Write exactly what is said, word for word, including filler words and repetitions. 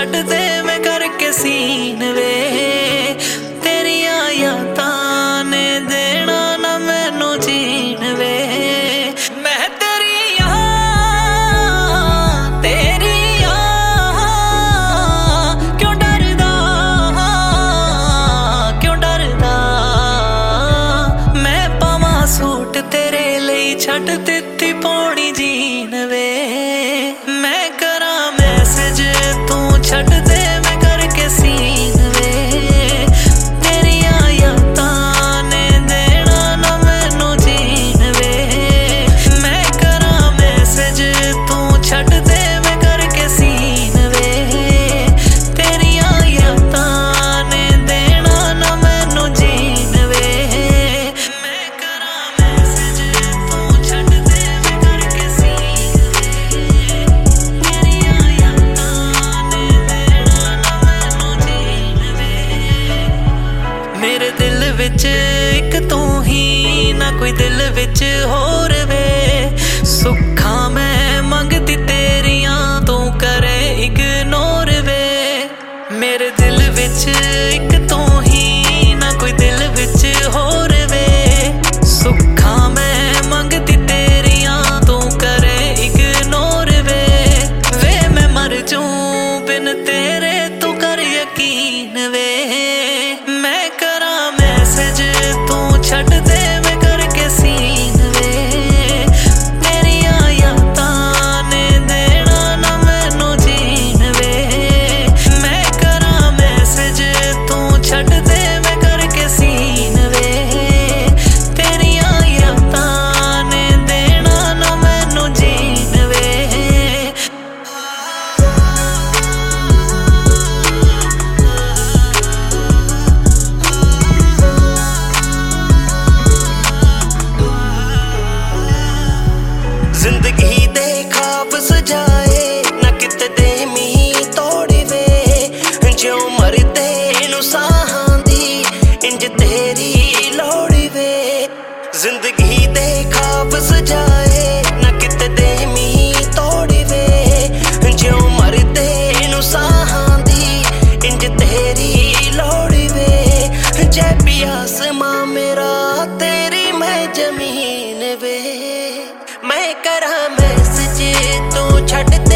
छड्ड दे मैं करके सीन वे तेरिया यादां ने देना ना मैनू जीन वे मैं तेरी याद तेरी याद क्यों डरदा क्यों डरदा मैं पावां सूट तेरे लई छड्ड दित्ती पौनी जीन वे मैं करा मैसेज तू छड्ड दे मैं करके सीन वे तेरिया यादां ने देना ना मैनू जीन वे मैं करा मैसेज तू छड्ड दे मैं करके सीन वे तेरिया यादां ने देना ना मैनू जीन वे मैं करा मैसेज तू छड्ड दे मैं करके सीन वे तेरिया यादां ने देना ना मैनू जीन वे मेरे दिल विच इक तू ही ना कोई दिल विच होर वे सुखा मैं मंगती तेरियां तू करे इग्नोर वे मेरे दिल विच इक तू ही ना कोई दिल विच होर वे सुखा मैं मंगती तेरियां तू करे इग्नोर वे वे मैं मर जूं बिन तेरे तू कर यकीन वे मैं करा मैसेज तू छड्ड दे मैं करके सीन वे तेरिया यादां ने देना ना मैनू जीन वे मैं करा मैसेज तू छड्ड दे मैं करके सीन वे तेरिया यादां ने देना ना मैनू जीन वे जिंदगी दे ख्वाब सजाए ना किते दे मी तोड़ी वे ज्यों मरदे नू साहां दी इंज तेरी लोड़ी वे जिंदगी दे ख्वाब सजाए ना किते दे मी तोड़ी वे ज्यों मरदे नू साहां दी इंज तेरी लोड़ी वे जै पियास मां मेरा तेरी मैं जमीन वे मैं करा मैसेज तू छड्ड दे